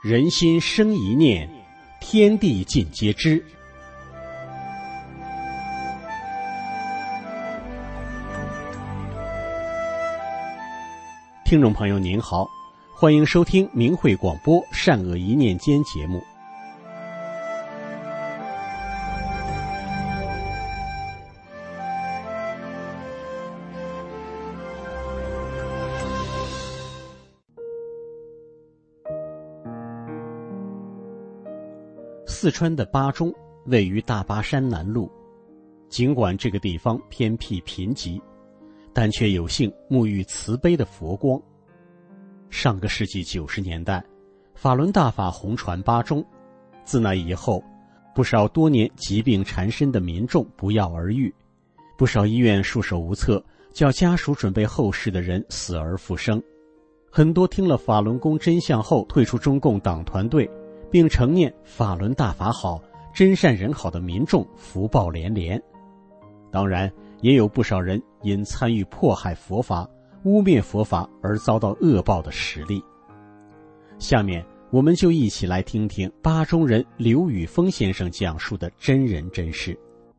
人心生一念，天地尽皆知。听众朋友您好，欢迎收听明慧广播善恶一念间节目。四川的巴中位于大巴山南麓，尽管这个地方偏僻贫瘠，但却有幸沐浴慈悲的佛光。上个世纪90年代，法轮大法红传巴中，自那以后，不少多年疾病缠身的民众不药而愈，不少医院束手无策，叫家属准备后事的人死而复生。很多听了法轮功真相后退出中共党团队，并承念法轮大法好，真善人好的民众福报连连。当然，也有不少人因参与迫害佛法、污蔑佛法而遭到恶报的实例。下面我们就一起来听听巴中人刘宇峰先生讲述的真人真事。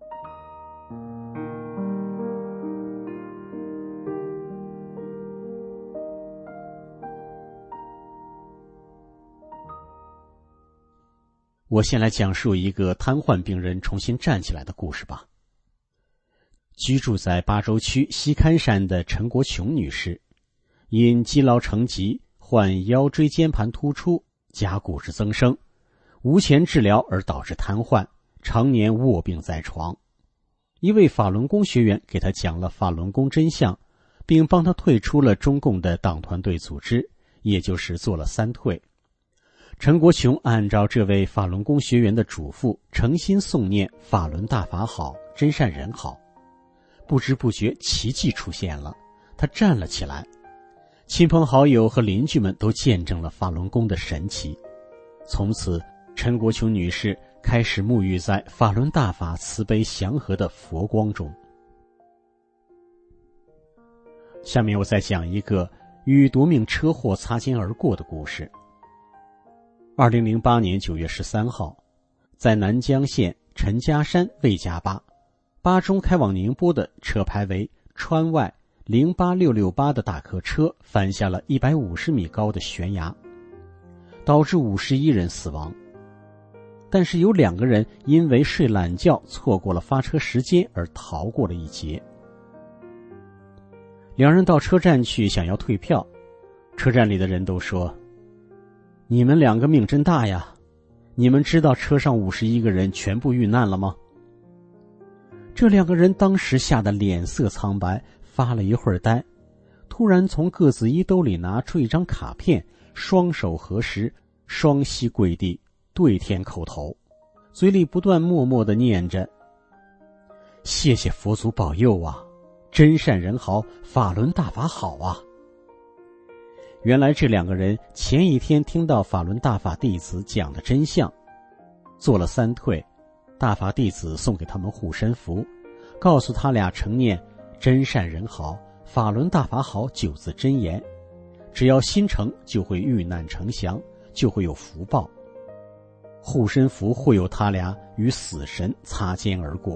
我先来讲述一个瘫痪病人重新站起来的故事吧。居住在巴州区西勘山的陈国琼女士，因积劳成疾，患腰椎间盘突出、甲骨质增生，无钱治疗而导致瘫痪，常年卧病在床。一位法轮功学员给她讲了法轮功真相，并帮她退出了中共的党团队组织，也就是做了3退。陈国琼按照这位法轮功学员的嘱咐，诚心诵念法轮大法好，真善人好。不知不觉奇迹出现了，他站了起来。亲朋好友和邻居们都见证了法轮功的神奇。从此，陈国琼女士开始沐浴在法轮大法慈悲祥和的佛光中。下面我再讲一个与夺命车祸擦肩而过的故事。2008年9月13号，在南江县陈家山魏家坝，巴中开往宁波的车牌为川外08668的大客车翻下了150米高的悬崖，导致51人死亡。但是有2个人因为睡懒觉错过了发车时间而逃过了一劫。2人到车站去想要退票，车站里的人都说：“你们2个命真大呀！你们知道车上51个人全部遇难了吗？”这2个人当时吓得脸色苍白，发了一会儿呆，突然从各自衣兜里拿出一张卡片，双手合十，双膝跪地，对天叩头，嘴里不断默默地念着：“谢谢佛祖保佑啊，真善人好，法轮大法好啊。”原来这2个人前一天听到法轮大法弟子讲的真相，做了3退，大法弟子送给他们护身符，告诉他俩承念真善人好，法轮大法好9字真言，只要心诚就会遇难成祥，就会有福报。护身符护佑他俩与死神擦肩而过。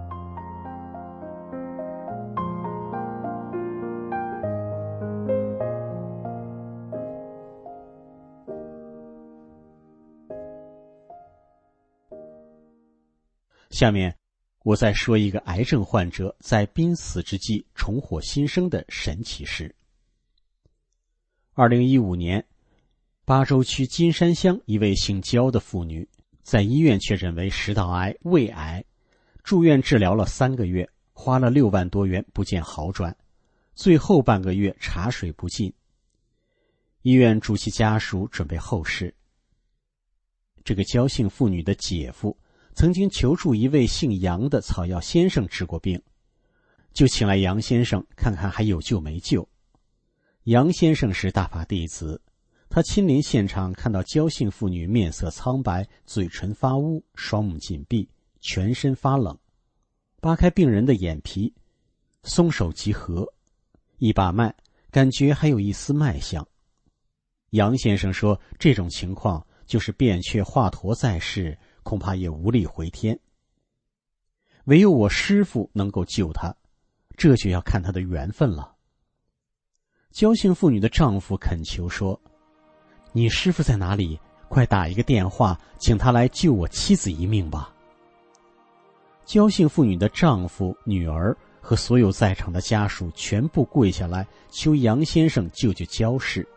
下面我再说一个癌症患者在濒死之际重获新生的神奇事。2015年，巴州区金山乡一位姓焦的妇女在医院确诊为食道癌、胃癌，住院治疗了3个月，花了6万多元不见好转，最后半个月茶水不进。医院嘱其家属准备后事。这个焦姓妇女的姐夫曾经求助一位姓杨的草药先生治过病，就请来杨先生看看还有救没救。杨先生是大法弟子，他亲临现场，看到焦姓妇女面色苍白，嘴唇发乌，双目紧闭，全身发冷，扒开病人的眼皮，松手即合，一把脉，感觉还有一丝脉象。杨先生说，这种情况就是变却华佗在世，恐怕也无力回天。唯有我师父能够救他，这就要看他的缘分了。焦姓妇女的丈夫恳求说：你师父在哪里？快打一个电话，请他来救我妻子一命吧。焦姓妇女的丈夫、女儿和所有在场的家属全部跪下来求杨先生救救焦氏。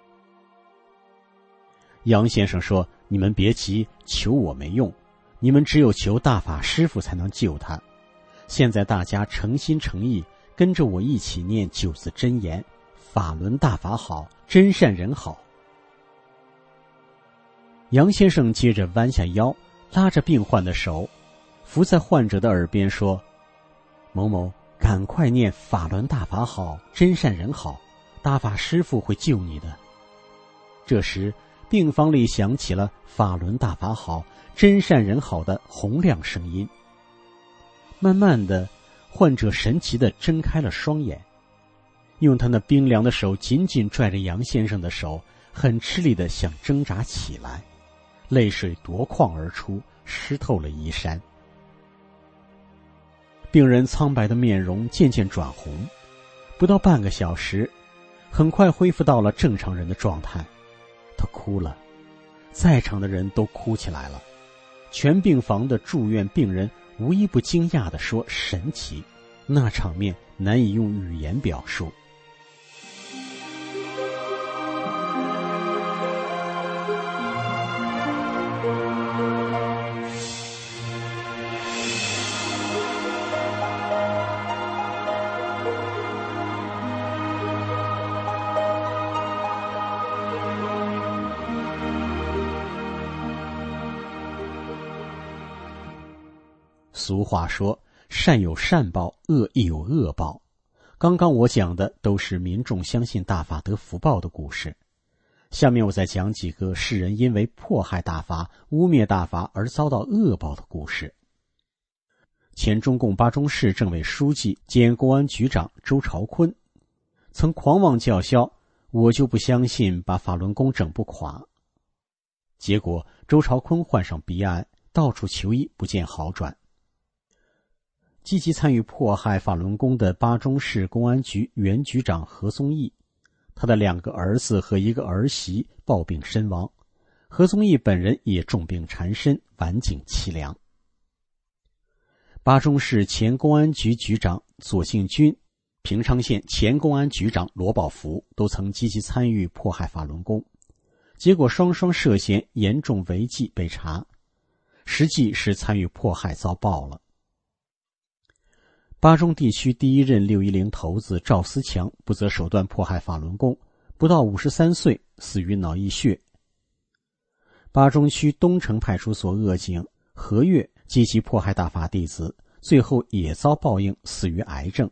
杨先生说：你们别急，求我没用，你们只有求大法师父才能救他。现在大家诚心诚意跟着我一起念9字真言：法轮大法好，真善人好。杨先生接着弯下腰，拉着病患的手，伏在患者的耳边说：某某，赶快念法轮大法好，真善人好，大法师父会救你的。这时病房里响起了法轮大法好，真善人好的洪亮声音。慢慢的，患者神奇地睁开了双眼，用他那冰凉的手紧紧拽着杨先生的手，很吃力地想挣扎起来，泪水夺眶而出，湿透了衣衫。病人苍白的面容渐渐转红，不到半个小时，很快恢复到了正常人的状态。他哭了，在场的人都哭起来了。全病房的住院病人无一不惊讶地说：神奇，那场面难以用语言表述。俗话说，善有善报，恶亦有恶报。刚刚我讲的都是民众相信大法得福报的故事。下面我再讲几个世人因为迫害大法、污蔑大法而遭到恶报的故事。前中共巴中市政委书记兼公安局长周朝坤曾狂妄叫嚣：我就不相信把法轮功整不垮。结果周朝坤患上鼻癌，到处求医，不见好转。积极参与迫害法轮功的巴中市公安局原局长何宗义，他的2个儿子和1个儿媳暴病身亡，何宗义本人也重病缠身，晚景凄凉。巴中市前公安局局长左庆军、平昌县前公安局长罗宝福都曾积极参与迫害法轮功，结果双双涉嫌严重违纪被查，实际是参与迫害遭报了。巴中地区第1任610头子赵思强不择手段迫害法轮功，不到53岁死于脑溢血。巴中区东城派出所恶警何月积极迫害大法弟子，最后也遭报应，死于癌症。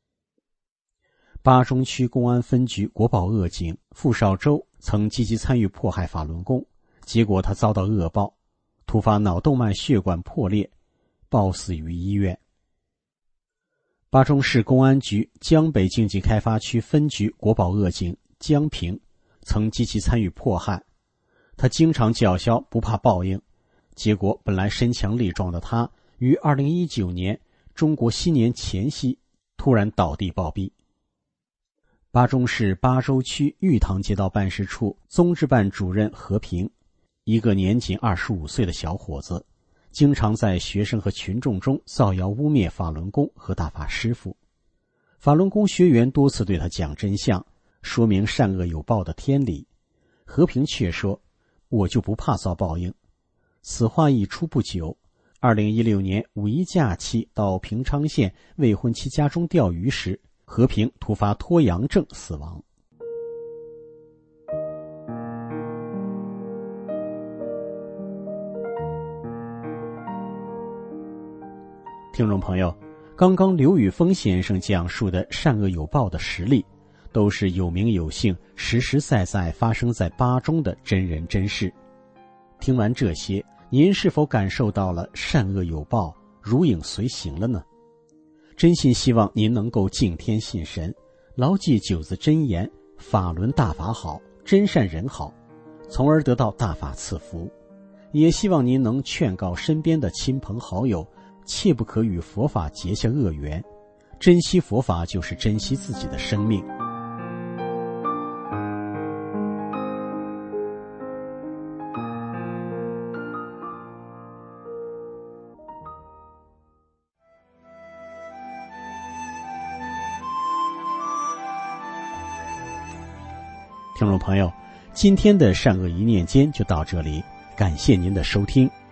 巴中区公安分局国保恶警傅少洲曾积极参与迫害法轮功，结果他遭到恶报，突发脑动脉血管破裂，暴死于医院。巴中市公安局江北经济开发区分局国保恶警江平曾积极参与迫害，他经常叫嚣不怕报应，结果本来身强力壮的他于2019年中国新年前夕突然倒地暴毙。巴中市巴州区玉塘街道办事处综治办主任何平，一个年仅25岁的小伙子，经常在学生和群众中造谣污蔑法轮功和大法师父。法轮功学员多次对他讲真相，说明善恶有报的天理。和平却说：我就不怕遭报应。此话一出不久，2016年五一假期到平昌县未婚妻家中钓鱼时，和平突发脱阳症死亡。听众朋友，刚刚刘宇峰先生讲述的善恶有报的实例，都是有名有姓、实实在在发生在巴中的真人真事。听完这些，您是否感受到了善恶有报，如影随形了呢？真心希望您能够敬天信神，牢记9字真言：法轮大法好，真善人好， 从而得到大法赐福。也希望您能劝告身边的亲朋好友，切不可与佛法结下恶缘，珍惜佛法就是珍惜自己的生命。听众朋友，今天的善恶一念间就到这里，感谢您的收听。